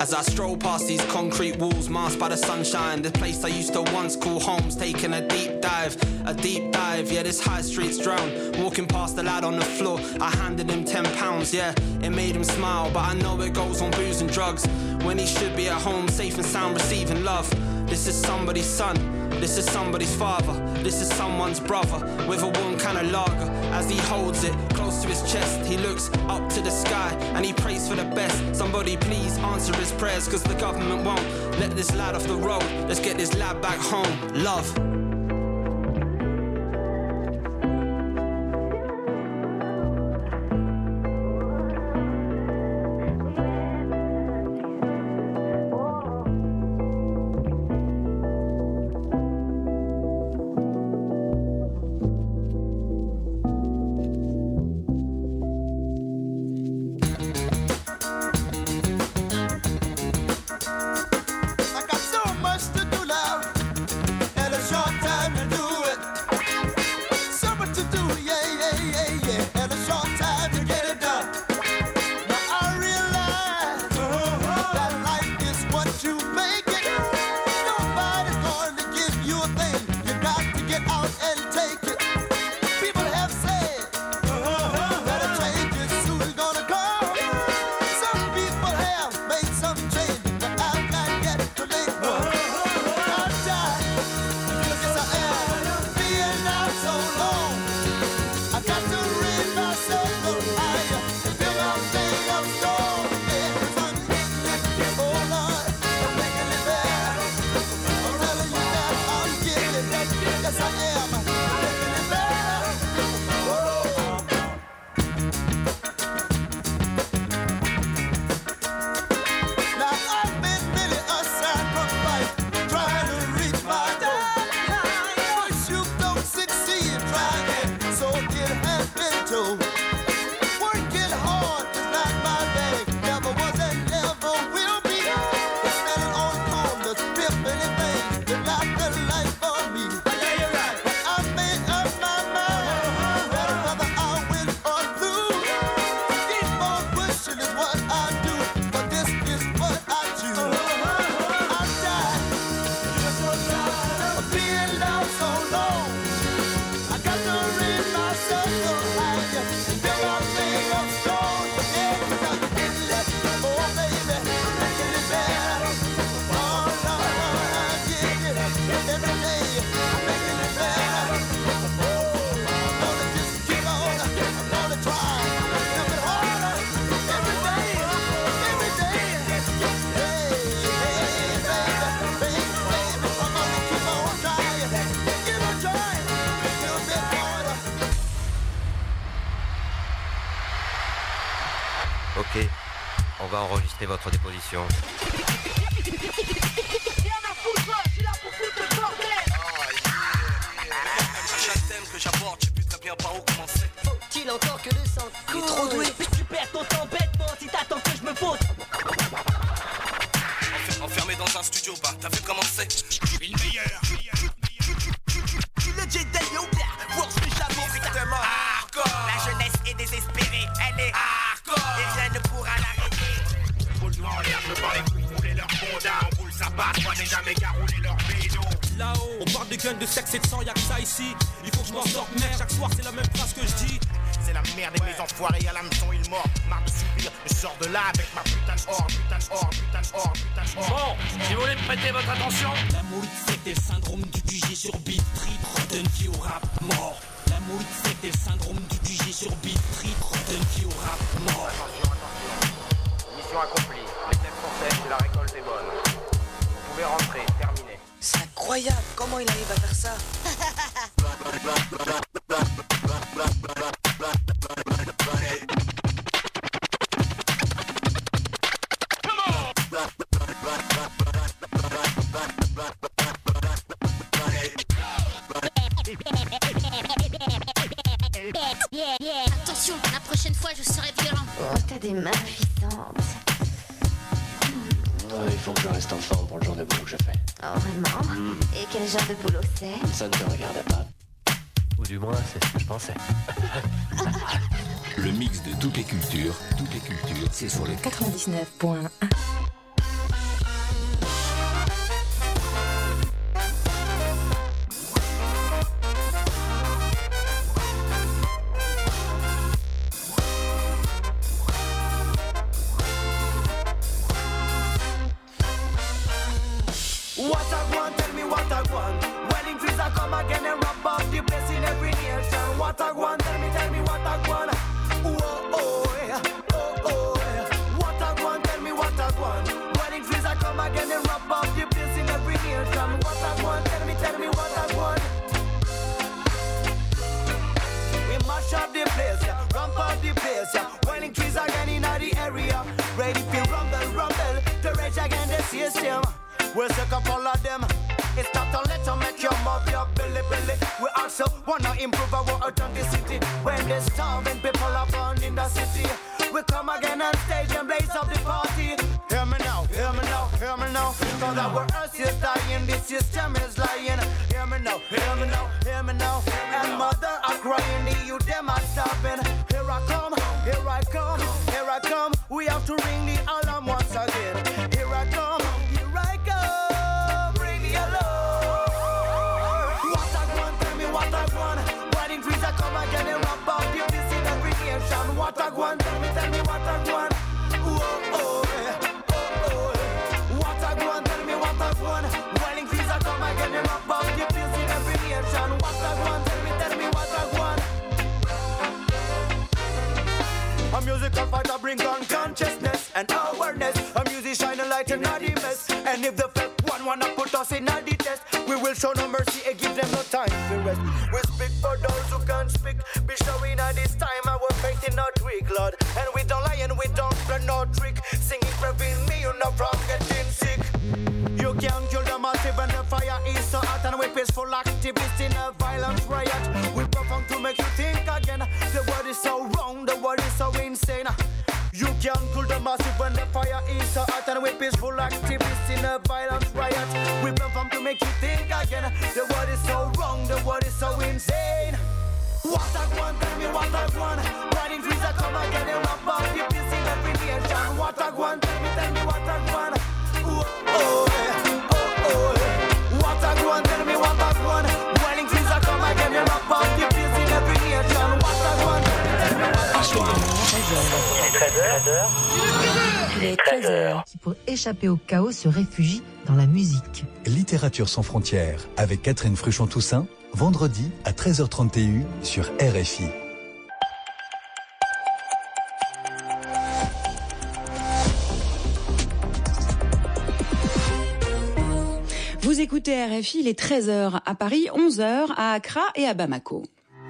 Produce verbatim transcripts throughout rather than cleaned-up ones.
As I stroll past these concrete walls masked by the sunshine, the place I used to once call home's taking a deep dive. A deep dive, yeah, this high street's drowned. Walking past the lad on the floor, I handed him ten pounds, yeah. It made him smile, but I know it goes on booze and drugs when he should be at home, safe and sound, receiving love. This is somebody's son, this is somebody's father, this is someone's brother with a one kind of lager. As he holds it close to his chest, he looks up to the sky and he prays for the best. Somebody please answer his prayers, cause the government won't let this lad off the road. Let's get this lad back home. Love. Ok, on va enregistrer votre déposition. Que j'apporte, je sais plus très bien par où commencer. Faut-il encore que le sang coule? Trop doué. Tu perds ton temps bêtement si t'attends que je me pose. Enfermé dans un studio, bah t'as vu comment c'est? Une meilleure. Le J-Day Yoga, voir ce que j'avance. Strictement hardcore. La jeunesse est désespérée, elle est hardcore. Et rien ne pourra l'arrêter. Boule en l'air, je parle les coups, rouler leur fonda. En boule ça passe, moi j'ai jamais qu'à rouler leur vélo. Là-haut, on parle de guns, de sexe et de sang, y'a que ça ici. Il faut que je m'en sorte, merde, chaque soir c'est la même phrase que je dis. C'est la merde et mes enfoirés à l'hameçon ils mordent. Marre de subir, je sors de là avec ma putain d'or, putain d'or, putain d'or, putain d'or. Bon, si vous voulez me prêter votre attention. La moïte c'était le syndrome du Q G sur beat, trip, redonne qui au rap mort. La moïte c'était le syndrome du Q G sur beat, trip, redonne qui au rap mort. Attention, attention. Mission accomplie, les têtes sont sèches et la récolte est bonne. Vous pouvez rentrer, terminé. C'est incroyable, comment il arrive à faire ça? Attention, la prochaine fois je serai violent. Oh, t'as des mains puissantes. Oh, il faut que je reste en forme pour le genre de boulot que je fais. Oh, vraiment? mm. Et quel genre de boulot c'est? Ça ne te regarde pas. Ou du moins, c'est ce que je pensais. Le mix de toutes les cultures, toutes les cultures, c'est sur le quatre-vingt-dix-neuf point un. what I want. Tell me, tell me what I want. Oh, oh, yeah. Oh, oh, yeah. What I want, tell me what I want. Wedding trees I come again and wrap up the place in every nation. What I want, tell me, tell me what I want. We mash up the place, yeah. Ramp up the place, yeah. Wedding trees again in the area. Ready for rumble, rumble. To rage again the system. We'll suck up all of them. It's not a let to make you move your belly, belly. We also wanna improve our authenticity. When the starving people are born in the city, we come again on stage and blaze up the party. Hear me now, hear me now, hear me now. Cause our earth is dying, the system is lying. Hear me now, hear me now, hear me now. And mother are crying, the youth them are stopping. Here I come, here I come, here I come. We have to ring the alarm once again. Here I come, here I come. Bring the alarm. What I want, tell me what I want. Wedding trees I come again and wrap up the peace in every nation. What I want, tell me, tell me what I want. Oh, oh, yeah. Oh, oh, yeah. What I want, tell me what I want. Wedding trees I come again and wrap up the peace in every nation. What I want, tell me, tell me what I want. A musical fighter bring on consciousness and awareness. A music shine a light in the mess. And if the fake one wanna put us in the test, we will show no mercy and give them no time to rest. We speak for those who can't speak. Be showing at this time our faith in not weak, Lord. And we don't lie and we don't play no trick. Singing prevent me, you know, from getting sick. You can't kill the massive and the fire is so hot. And we peaceful activists in a violent riot. We perform to make you think again. The word is so wrong, the word is so insane. You can't cool the massive when the fire is so hot. And we peaceful activists in a violent riot. We perform to make you think again. The word is so wrong, the word is so insane. What I want, tell me what I want. Riding trees I come again and wrap up the peace in every nation. What I want, tell me, tell me what I want. Oh, oh, yeah. Oh, oh, yeah. What I want, tell me what I want. Riding trees I come again and wrap up the peace in every nation. What I want, tell me, tell me what I want. Il est treize heures. Qui, pour échapper au chaos, se réfugie dans la musique. Littérature sans frontières avec Catherine Fruchon-Toussaint, vendredi à treize heures trente et une sur R F I. Vous écoutez R F I, il est treize heures à Paris, onze heures à Accra et à Bamako.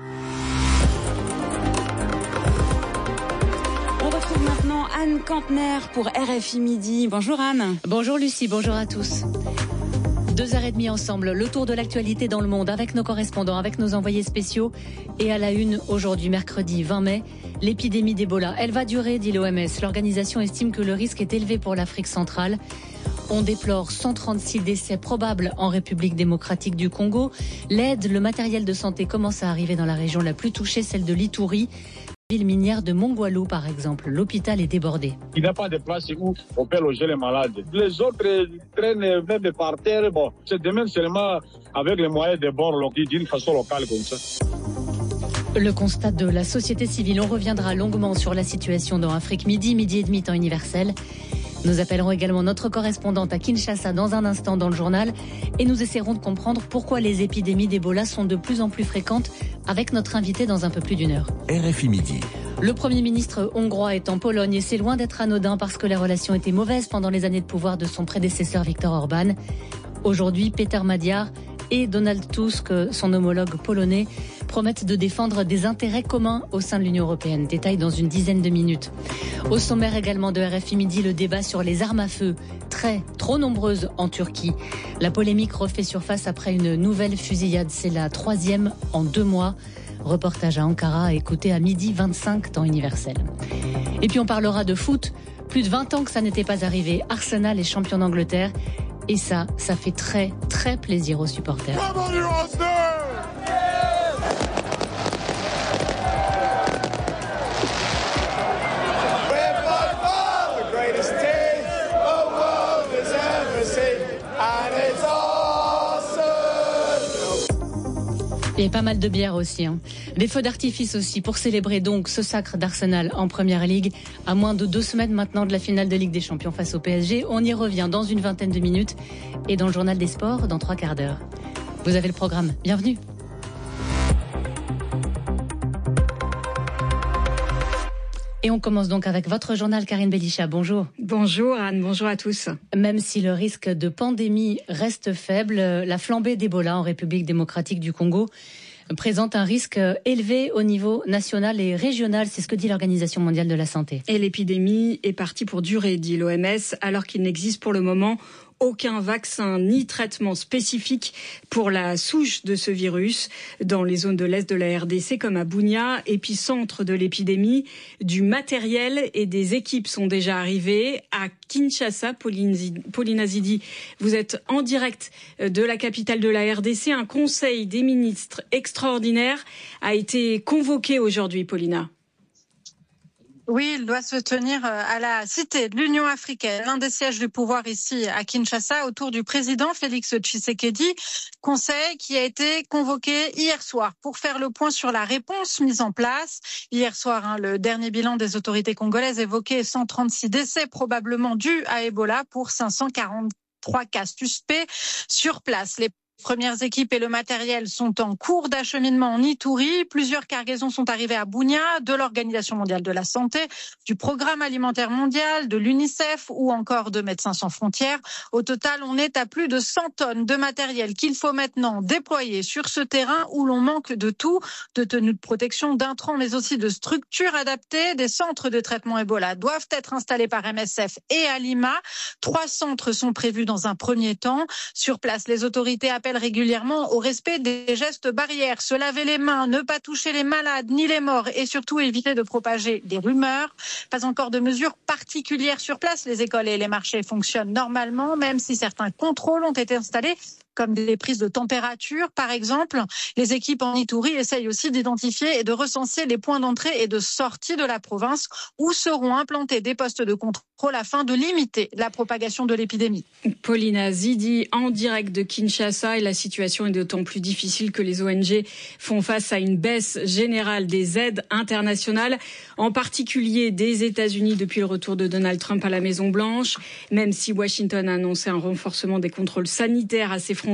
On retrouve maintenant Anne Kantner pour R F I Midi. Bonjour Anne. Bonjour Lucie, bonjour à tous. Deux heures et demie ensemble, le tour de l'actualité dans le monde avec nos correspondants, avec nos envoyés spéciaux. Et à la une, aujourd'hui, mercredi vingt mai, l'épidémie d'Ebola. Elle va durer, dit l'O M S. L'organisation estime que le risque est élevé pour l'Afrique centrale. On déplore cent trente-six décès probables en République démocratique du Congo. L'aide, le matériel de santé commence à arriver dans la région la plus touchée, celle de l'Ituri. Ville minière de Mongwalu, par exemple. L'hôpital est débordé. Il n'y a pas de place où on peut loger les malades. Les autres traînent même par terre. Bon, c'est de même seulement avec les moyens de bord d'une façon locale comme ça. Le constat de la société civile. On reviendra longuement sur la situation dans Afrique Midi, midi et demi temps universel. Nous appellerons également notre correspondante à Kinshasa dans un instant dans le journal et nous essaierons de comprendre pourquoi les épidémies d'Ebola sont de plus en plus fréquentes avec notre invité dans un peu plus d'une heure. R F I Midi. Le Premier ministre hongrois est en Pologne et c'est loin d'être anodin parce que les relations étaient mauvaises pendant les années de pouvoir de son prédécesseur Viktor Orban. Aujourd'hui, Peter Magyar et Donald Tusk, son homologue polonais, promettent de défendre des intérêts communs au sein de l'Union européenne. Détail dans une dizaine de minutes. Au sommaire également de R F I Midi, le débat sur les armes à feu, très, trop nombreuses en Turquie. La polémique refait surface après une nouvelle fusillade. C'est la troisième en deux mois. Reportage à Ankara à écouter à midi vingt-cinq temps universel. Et puis on parlera de foot. Plus de vingt ans que ça n'était pas arrivé. Arsenal est champion d'Angleterre. Et ça, ça fait très, très plaisir aux supporters. Et pas mal de bière aussi. Hein. Des feux d'artifice aussi pour célébrer donc ce sacre d'Arsenal en Première Ligue. À moins de deux semaines maintenant de la finale de Ligue des Champions face au P S G. On y revient dans une vingtaine de minutes et dans le journal des sports dans trois quarts d'heure. Vous avez le programme. Bienvenue. Et on commence donc avec votre journal, Karine Belisha. Bonjour. Bonjour Anne, bonjour à tous. Même si le risque de pandémie reste faible, la flambée d'Ebola en République démocratique du Congo présente un risque élevé au niveau national et régional. C'est ce que dit l'Organisation mondiale de la santé. Et l'épidémie est partie pour durer, dit l'O M S, alors qu'il n'existe pour le moment aucun vaccin ni traitement spécifique pour la souche de ce virus. Dans les zones de l'Est de la R D C, comme à Bunia, épicentre de l'épidémie, du matériel et des équipes sont déjà arrivés. À Kinshasa, Pauline Azidi, vous êtes en direct de la capitale de la R D C. Un conseil des ministres extraordinaire a été convoqué aujourd'hui, Paulina. Oui, il doit se tenir à la Cité de l'Union africaine, l'un des sièges du pouvoir ici à Kinshasa, autour du président Félix Tshisekedi. Conseil qui a été convoqué hier soir pour faire le point sur la réponse mise en place. Hier soir, hein, le dernier bilan des autorités congolaises évoquait cent trente-six décès probablement dus à Ebola pour cinq cent quarante-trois cas suspects sur place. Les premières équipes et le matériel sont en cours d'acheminement en Ituri. Plusieurs cargaisons sont arrivées à Bunia de l'Organisation mondiale de la santé, du Programme alimentaire mondial, de l'UNICEF ou encore de Médecins sans frontières. Au total, on est à plus de cent tonnes de matériel qu'il faut maintenant déployer sur ce terrain où l'on manque de tout, de tenues de protection, d'intrants, mais aussi de structures adaptées. Des centres de traitement Ebola doivent être installés par M S F et à Lima. Trois centres sont prévus dans un premier temps. Sur place, les autorités appellent régulièrement au respect des gestes barrières, se laver les mains, ne pas toucher les malades ni les morts et surtout éviter de propager des rumeurs. Pas encore de mesures particulières sur place. Les écoles et les marchés fonctionnent normalement, même si certains contrôles ont été installés, comme des prises de température, par exemple. Les équipes en Ituri essayent aussi d'identifier et de recenser les points d'entrée et de sortie de la province où seront implantés des postes de contrôle afin de limiter la propagation de l'épidémie. Paulina Zidi en direct de Kinshasa, et la situation est d'autant plus difficile que les O N G font face à une baisse générale des aides internationales, en particulier des États-Unis depuis le retour de Donald Trump à la Maison-Blanche. Même si Washington a annoncé un renforcement des contrôles sanitaires à ses frontières,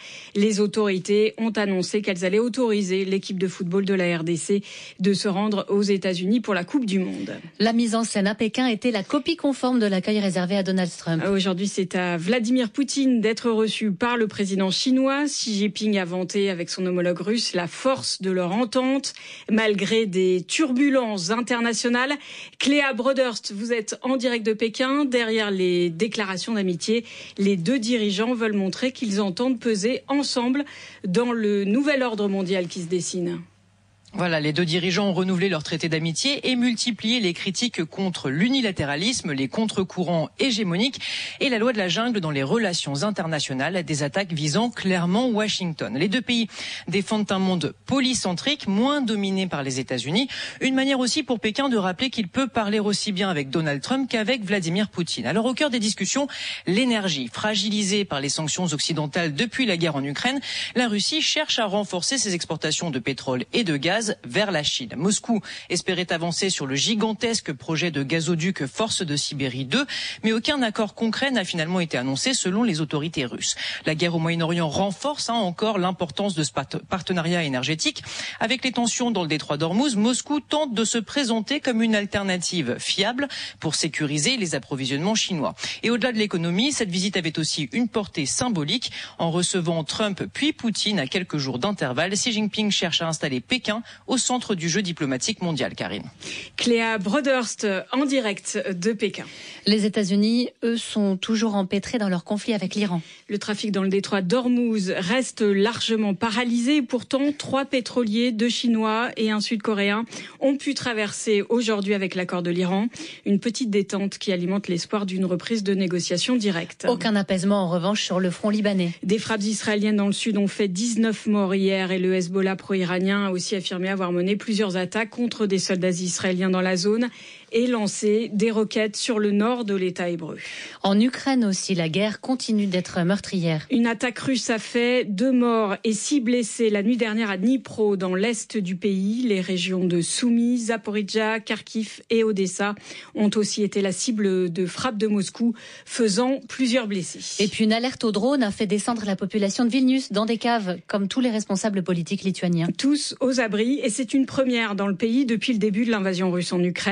les autorités ont annoncé qu'elles allaient autoriser l'équipe de football de la R D C de se rendre aux États-Unis pour la Coupe du Monde. La mise en scène à Pékin était la copie conforme de l'accueil réservé à Donald Trump. Aujourd'hui, c'est à Vladimir Poutine d'être reçu par le président chinois. Xi Jinping a vanté avec son homologue russe la force de leur entente, malgré des turbulences internationales. Cléa Broderst, vous êtes en direct de Pékin. Derrière les déclarations d'amitié, les deux dirigeants veulent montrer qu'ils entendent de peser ensemble dans le nouvel ordre mondial qui se dessine. Voilà, les deux dirigeants ont renouvelé leur traité d'amitié et multiplié les critiques contre l'unilatéralisme, les contre-courants hégémoniques et la loi de la jungle dans les relations internationales, des attaques visant clairement Washington. Les deux pays défendent un monde polycentrique, moins dominé par les États-Unis. Une manière aussi pour Pékin de rappeler qu'il peut parler aussi bien avec Donald Trump qu'avec Vladimir Poutine. Alors au cœur des discussions, l'énergie. Fragilisée par les sanctions occidentales depuis la guerre en Ukraine, la Russie cherche à renforcer ses exportations de pétrole et de gaz vers la Chine. Moscou espérait avancer sur le gigantesque projet de gazoduc Force de Sibérie deux, mais aucun accord concret n'a finalement été annoncé selon les autorités russes. La guerre au Moyen-Orient renforce hein, encore l'importance de ce partenariat énergétique. Avec les tensions dans le détroit d'Ormuz, Moscou tente de se présenter comme une alternative fiable pour sécuriser les approvisionnements chinois. Et au-delà de l'économie, cette visite avait aussi une portée symbolique. En recevant Trump puis Poutine à quelques jours d'intervalle, Xi Jinping cherche à installer Pékin au centre du jeu diplomatique mondial, Karine. Cléa Broderst en direct de Pékin. Les États-Unis, eux, sont toujours empêtrés dans leur conflit avec l'Iran. Le trafic dans le détroit d'Ormuz reste largement paralysé. Pourtant, trois pétroliers, deux Chinois et un Sud-Coréen ont pu traverser aujourd'hui avec l'accord de l'Iran. Une petite détente qui alimente l'espoir d'une reprise de négociations directes. Aucun apaisement en revanche sur le front libanais. Des frappes israéliennes dans le sud ont fait dix-neuf morts hier et le Hezbollah pro-iranien a aussi affirmé avoir mené plusieurs attaques contre des soldats israéliens dans la zone et lancé des roquettes sur le nord de l'État hébreu. En Ukraine aussi, la guerre continue d'être meurtrière. Une attaque russe a fait deux morts et six blessés la nuit dernière à Dnipro, dans l'est du pays. Les régions de Soumy, Zaporizhzhia, Kharkiv et Odessa ont aussi été la cible de frappes de Moscou, faisant plusieurs blessés. Et puis une alerte au drone a fait descendre la population de Vilnius dans des caves, comme tous les responsables politiques lituaniens. Tous aux abris, et c'est une première dans le pays depuis le début de l'invasion russe en Ukraine. Les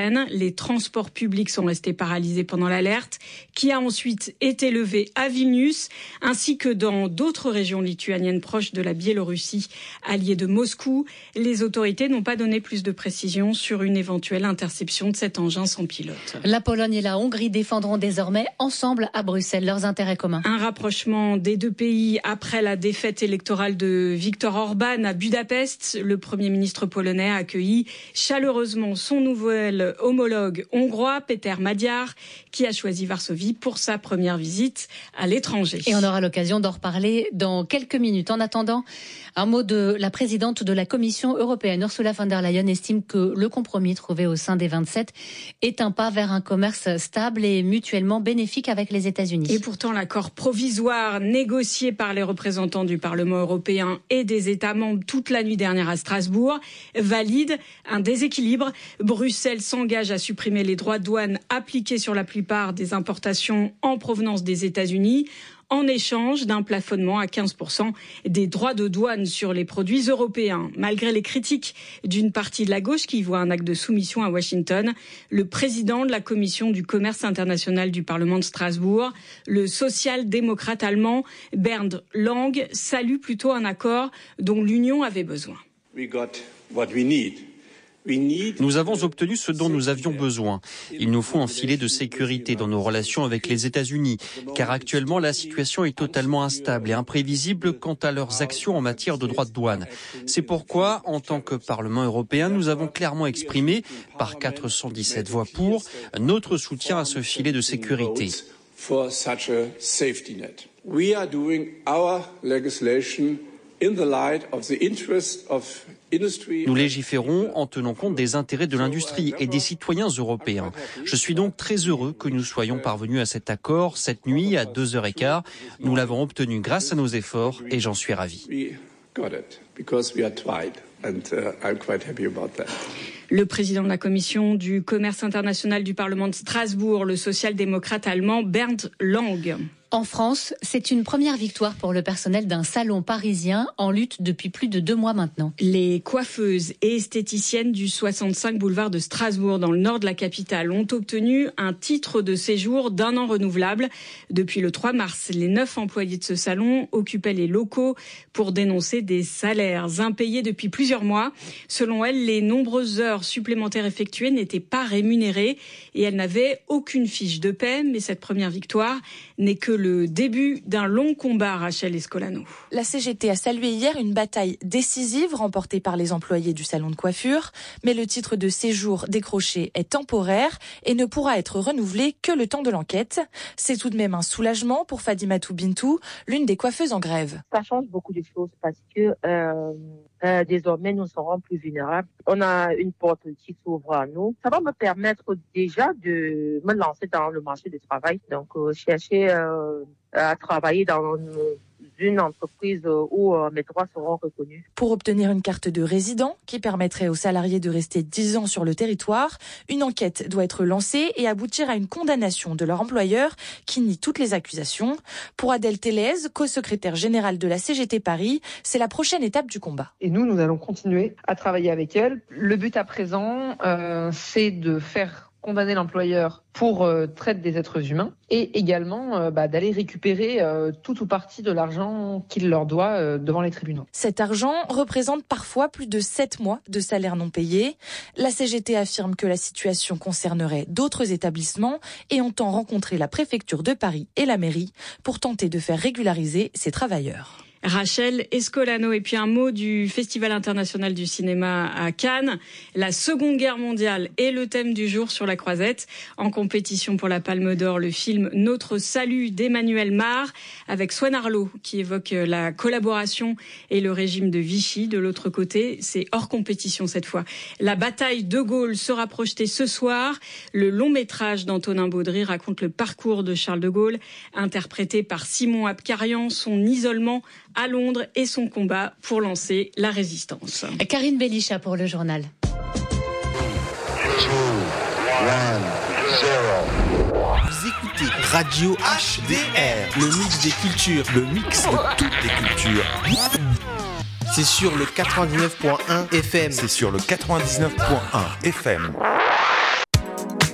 les transports publics sont restés paralysés pendant l'alerte, qui a ensuite été levée à Vilnius, ainsi que dans d'autres régions lituaniennes proches de la Biélorussie, alliée de Moscou. Les autorités n'ont pas donné plus de précisions sur une éventuelle interception de cet engin sans pilote. La Pologne et la Hongrie défendront désormais ensemble à Bruxelles leurs intérêts communs. Un rapprochement des deux pays après la défaite électorale de Viktor Orban à Budapest. Le Premier ministre polonais a accueilli chaleureusement son nouvel homologue hongrois, Péter Magyar, qui a choisi Varsovie pour sa première visite à l'étranger. Et on aura l'occasion d'en reparler dans quelques minutes. En attendant, un mot de la présidente de la Commission européenne, Ursula von der Leyen, estime que le compromis trouvé au sein des vingt-sept est un pas vers un commerce stable et mutuellement bénéfique avec les États-Unis. Et pourtant, l'accord provisoire négocié par les représentants du Parlement européen et des États membres toute la nuit dernière à Strasbourg valide un déséquilibre. Bruxelles s'engage à supprimer les droits de douane appliqués sur la plupart des importations en provenance des États-Unis, en échange d'un plafonnement à quinze pour cent des droits de douane sur les produits européens. Malgré les critiques d'une partie de la gauche qui voit un acte de soumission à Washington, le président de la Commission du commerce international du Parlement de Strasbourg, le social-démocrate allemand Bernd Lang, salue plutôt un accord dont l'Union avait besoin. We got what we need. Nous avons obtenu ce dont nous avions besoin. Il nous faut un filet de sécurité dans nos relations avec les États-Unis, car actuellement la situation est totalement instable et imprévisible quant à leurs actions en matière de droits de douane. C'est pourquoi, en tant que Parlement européen, nous avons clairement exprimé, par quatre cent dix-sept voix pour, notre soutien à ce filet de sécurité. Nous légiférons en tenant compte des intérêts de l'industrie et des citoyens européens. Je suis donc très heureux que nous soyons parvenus à cet accord cette nuit à deux heures quinze. Nous l'avons obtenu grâce à nos efforts et j'en suis ravi. Le président de la Commission du commerce international du Parlement de Strasbourg, le social-démocrate allemand Bernd Lang. En France, c'est une première victoire pour le personnel d'un salon parisien en lutte depuis plus de deux mois maintenant. Les coiffeuses et esthéticiennes du soixante-cinq boulevard de Strasbourg, dans le nord de la capitale, ont obtenu un titre de séjour d'un an renouvelable. Depuis le trois mars, les neuf employés de ce salon occupaient les locaux pour dénoncer des salaires impayés depuis plusieurs mois. Selon elles, les nombreuses heures supplémentaires effectuées n'étaient pas rémunérées et elles n'avaient aucune fiche de paie. Mais cette première victoire n'est que le début d'un long combat, Rachel Escolano. La C G T a salué hier une bataille décisive remportée par les employés du salon de coiffure, mais le titre de séjour décroché est temporaire et ne pourra être renouvelé que le temps de l'enquête. C'est tout de même un soulagement pour Fadimatou Bintou, l'une des coiffeuses en grève. Ça change beaucoup de choses parce que euh, euh, désormais nous serons plus vulnérables. On a une porte qui s'ouvre à nous. Ça va me permettre déjà de me lancer dans le marché du travail, donc euh, chercher euh, à travailler dans une entreprise où mes droits seront reconnus. Pour obtenir une carte de résident qui permettrait aux salariés de rester dix ans sur le territoire, une enquête doit être lancée et aboutir à une condamnation de leur employeur qui nie toutes les accusations. Pour Adèle Télez, co-secrétaire générale de la C G T Paris, c'est la prochaine étape du combat. Et nous, nous allons continuer à travailler avec elle. Le but à présent, euh, c'est de faire condamner l'employeur pour euh, traite des êtres humains et également euh, bah, d'aller récupérer euh, tout ou partie de l'argent qu'il leur doit euh, devant les tribunaux. Cet argent représente parfois plus de sept mois de salaire non payé. La C G T affirme que la situation concernerait d'autres établissements et entend rencontrer la préfecture de Paris et la mairie pour tenter de faire régulariser ces travailleurs. Rachel Escolano. Et puis un mot du Festival international du cinéma à Cannes. La Seconde Guerre mondiale est le thème du jour sur la Croisette. En compétition pour la Palme d'Or, le film Notre salut d'Emmanuel Mar avec Swan Arlo qui évoque la collaboration et le régime de Vichy. De l'autre côté, c'est hors compétition cette fois. La bataille de Gaulle sera projetée ce soir. Le long métrage d'Antonin Baudry raconte le parcours de Charles de Gaulle, interprété par Simon Abkarian, son isolement à Londres et son combat pour lancer la résistance. Karine Bélicha pour le journal. Vous écoutez Radio H D R, le mix des cultures, le mix de toutes les cultures. C'est sur le quatre-vingt-dix-neuf point un F M. C'est sur le quatre-vingt-dix-neuf point un F M.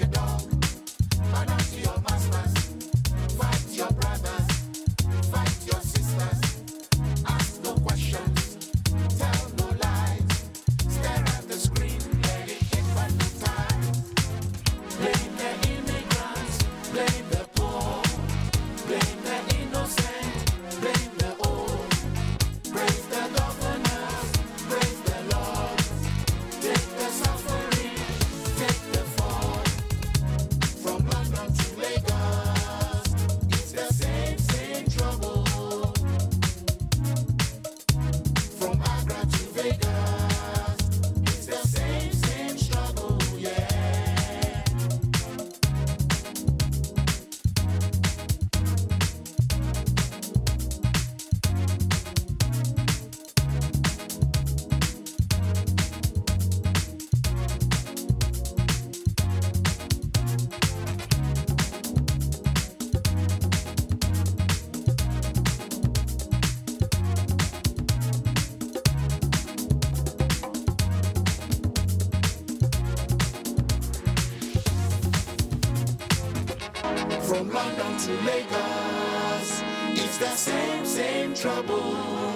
like a dog. Man unto your masters. Fight your brothers. Fight your sisters. Ask no questions. Tell no lies. Stare at the screen. Let it hypnotize. Blame the immigrants. Blame the poor. Blame the innocent. Blame the old. Praise the governors. Praise the Lord. Take the suffering. Take the fall. From London to Lagos, it's the same, same trouble. From Accra to Vegas, it's the same, same struggle, yeah. From London to Lagos, it's the same, same trouble.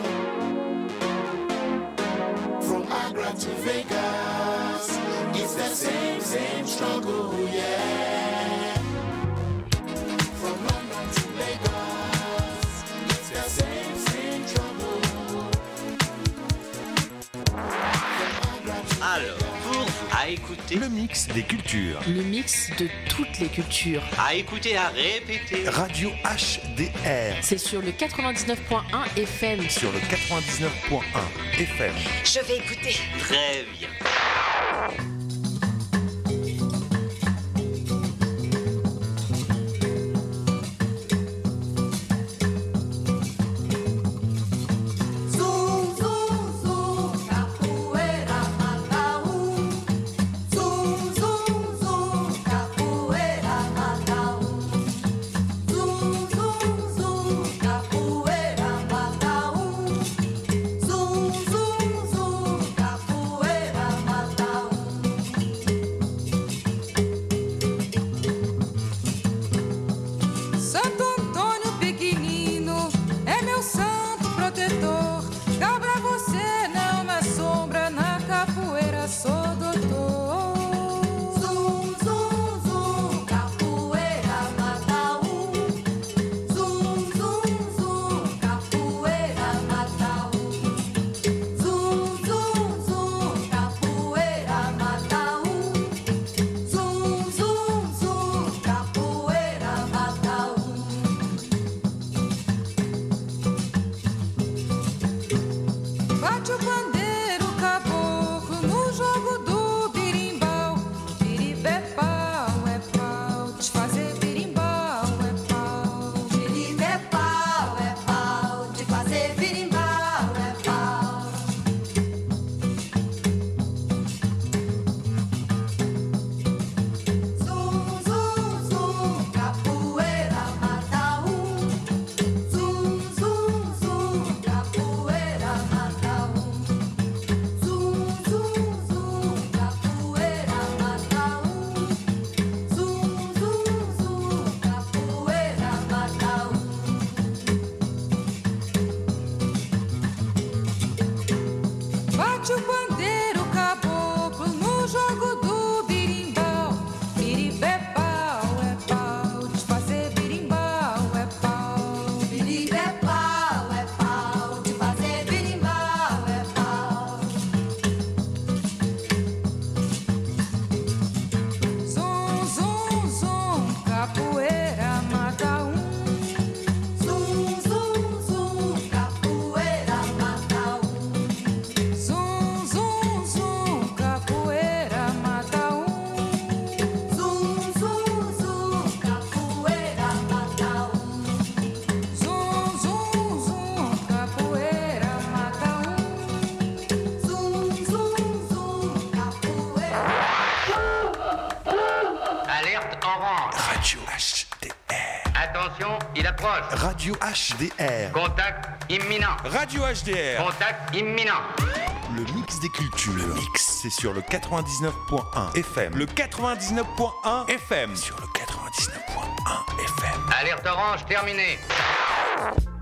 From Accra to Vegas, it's the same, same struggle, yeah. From London to Lagos, it's the same, same trouble. Alors, pour vous, à écouter Le mix des cultures. Le mix de toutes les cultures. à écouter, à répéter. Radio H D R. C'est sur le quatre-vingt-dix-neuf point un F M. Sur le quatre-vingt-dix-neuf point un F M. Je vais écouter. Très bien. Zum, zum, zum, capoeira mata um. Zum, zum, zum, capoeira mata um. Zum, zum, zum, capoeira mata um. Zum, zum, zum, capoeira mata um. Santo Antônio pequenino é meu santo protetor. Cabra você não na sombra, na capoeira sou doutor. Zum, zum, zum, capoeira mata um. Zum, zum, zum, capoeira mata um. Zum, zum, zum, capoeira mata um. Zum, zum, zum, capoeira mata um. Bate o pandeiro caboclo no jogo do birimbau. Biribé pau é pau, desfazer birimbau é pau. Biribé pau é pau, desfazer birimbau é pau. Zum, zum, zum, capoeira mata um. Zum, zum, zum, capoeira mata um. Zum, zum, zum, capoeira mata um. Zum, zum, zum, capoeira mata um. Bate o pandeiro caboclo no jogo do birimbau. Biribé pau é pau, desfazer birimbau é pau. Biribé pau é pau, desfazer birimbau é pau. Zum, zum, zum, capoeira mata um. Zum, zum, zum, capoeira mata um. Zum, zum, zum, capoeira mata um. Zum, zum, zum, capoeira mata um. Zum, zum, zum, capoeira mata um. Zum, zum, zum, capoeira. Alerte orange. Radio H D R. Attention, il approche. Radio H D R. Contact imminent. Radio H D R. Contact imminent. Le mix des cultures. Le mix, c'est sur le quatre-vingt-dix-neuf point un F M. Le quatre-vingt-dix-neuf point un F M. Sur le quatre-vingt-dix-neuf point un F M. Alerte orange terminée.